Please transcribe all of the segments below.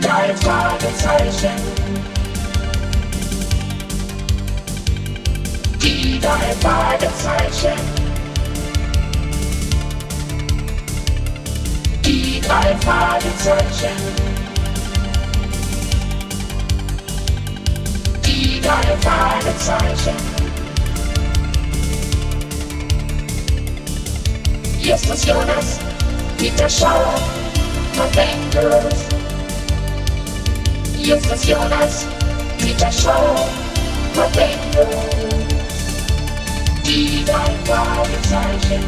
drei Fragezeichen. Die drei Fragezeichen. Die drei Fragezeichen. Die drei Fragezeichen. Hier ist das Jonas, Peter Schauer, November. Hier ist das Jonas, Peter Schauer, November. Die drei Fragezeichen.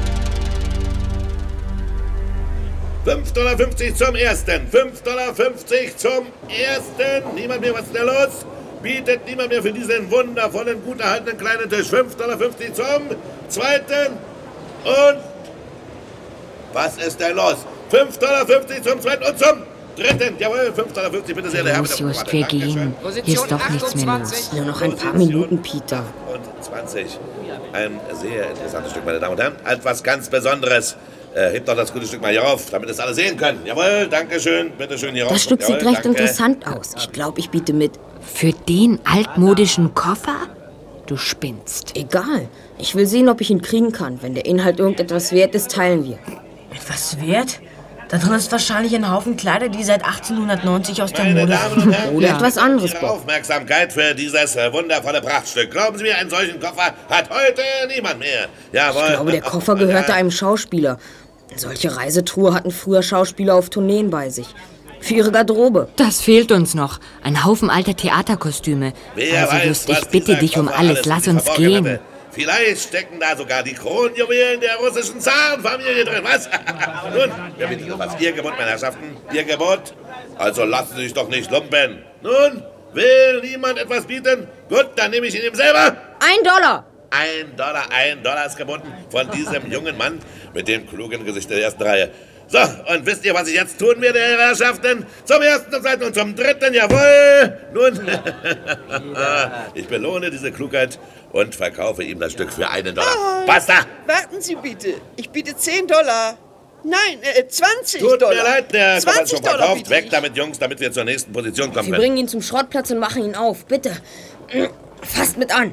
$5,50 zum Ersten. $5,50 zum Ersten. Niemand mehr, was ist da los? Bietet niemand mehr für diesen wundervollen, gut erhaltenen kleinen Tisch. $5,50 zum Zweiten. Und was ist denn los? $5,50 zum Zweiten und zum Dritten. Jawohl, $5,50, bitte sehr. Los, Just, wir gehen. Hier ist doch nichts mehr los. Nur noch ein paar Minuten, Peter. Und 20. Ein sehr interessantes Stück, meine Damen und Herren. Etwas ganz Besonderes. Hebt doch das gute Stück mal hier rauf, damit es alle sehen können. Jawohl, danke schön. Bitte schön hier rauf. Das Stück Jawohl, sieht recht danke. interessant aus. Ich glaube, ich biete mit. Für den altmodischen Koffer? Du spinnst. Egal. Ich will sehen, ob ich ihn kriegen kann. Wenn der Inhalt irgendetwas wert ist, teilen wir. Etwas wert? Da drin ist wahrscheinlich ein Haufen Kleider, die seit 1890 aus der Meine Mode Damen und Herren, Oder etwas anderes, Ihre Bob. Aufmerksamkeit für dieses wundervolle Prachtstück. Glauben Sie mir, einen solchen Koffer hat heute niemand mehr. Jawohl. Ich glaube, der Koffer gehörte einem Schauspieler. Solche Reisetruhe hatten früher Schauspieler auf Tourneen bei sich. Für ihre Garderobe. Das fehlt uns noch. Ein Haufen alter Theaterkostüme. Wer Also weiß, Just, was ich bitte dieser dich um Koffer alles. Lass in uns verborgen gehen. hatte. Vielleicht stecken da sogar die Kronjuwelen der russischen Zarenfamilie drin, was? Nun, wer bin ich was? Ihr Gebot, meine Herrschaften, Ihr Gebot. Also lassen Sie sich doch nicht lumpen. Nun, will niemand etwas bieten? Gut, dann nehme ich ihn ihm selber. $1. $1 ist geboten von diesem jungen Mann mit dem klugen Gesicht der ersten Reihe. So, und wisst ihr, was ich jetzt tun werde, Herr Herrschaften? Zum Ersten, zum Zweiten und zum Dritten, jawohl! Nun, ich belohne diese Klugheit und verkaufe ihm das Stück für $1. Basta! Warten Sie bitte. Ich biete $10. Nein, $20. Tut mir leid, der Koffer ist schon $20 verkauft. biete Weg ich. damit, Jungs, damit wir zur nächsten Position kommen Wir können. bringen ihn zum Schrottplatz und machen ihn auf. Bitte. Fasst mit an.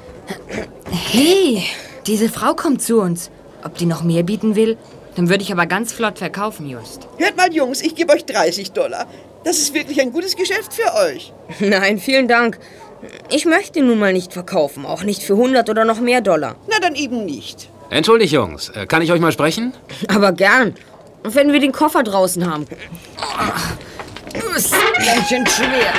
Hey, diese Frau kommt zu uns. Ob die noch mehr bieten will? Dann würde ich aber ganz flott verkaufen, Just. Hört mal, Jungs, ich gebe euch $30. Das ist wirklich ein gutes Geschäft für euch. Nein, vielen Dank. Ich möchte ihn nun mal nicht verkaufen. Auch nicht für 100 oder noch mehr $. Na, dann eben nicht. Entschuldigt, Jungs. Kann ich euch mal sprechen? Aber gern. Wenn wir den Koffer draußen haben. Ist ganz schön schwer.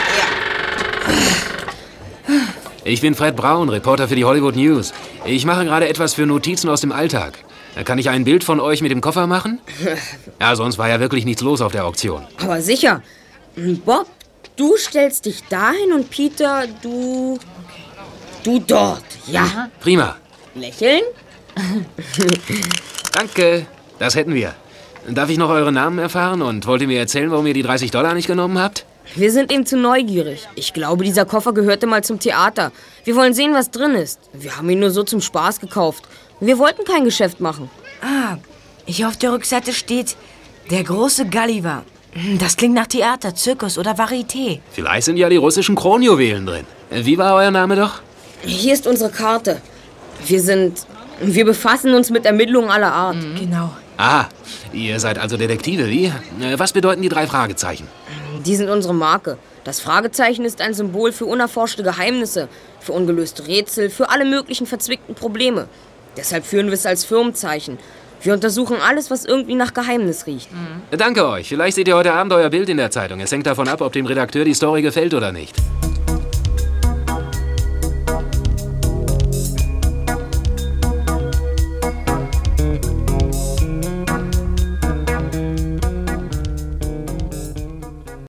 Ich bin Fred Braun, Reporter für die Hollywood News. Ich mache gerade etwas für Notizen aus dem Alltag. Kann ich ein Bild von euch mit dem Koffer machen? Ja, sonst war ja wirklich nichts los auf der Auktion. Aber sicher. Bob, du stellst dich dahin und Peter, du dort. Ja. Prima. Lächeln? Danke. Das hätten wir. Darf ich noch eure Namen erfahren und wollt ihr mir erzählen, warum ihr die $30 nicht genommen habt? Wir sind eben zu neugierig. Ich glaube, dieser Koffer gehörte mal zum Theater. Wir wollen sehen, was drin ist. Wir haben ihn nur so zum Spaß gekauft. Wir wollten kein Geschäft machen. Ah, hier auf der Rückseite steht der große Gulliver. Das klingt nach Theater, Zirkus oder Varieté. Vielleicht sind ja die russischen Kronjuwelen drin. Wie war euer Name doch? Hier ist unsere Karte. Wir befassen uns mit Ermittlungen aller Art. Genau. Ah, ihr seid also Detektive, wie? Was bedeuten die 3 Fragezeichen? Die sind unsere Marke. Das Fragezeichen ist ein Symbol für unerforschte Geheimnisse, für ungelöste Rätsel, für alle möglichen verzwickten Probleme. Deshalb führen wir es als Firmenzeichen. Wir untersuchen alles, was irgendwie nach Geheimnis riecht. Danke euch. Vielleicht seht ihr heute Abend euer Bild in der Zeitung. Es hängt davon ab, ob dem Redakteur die Story gefällt oder nicht.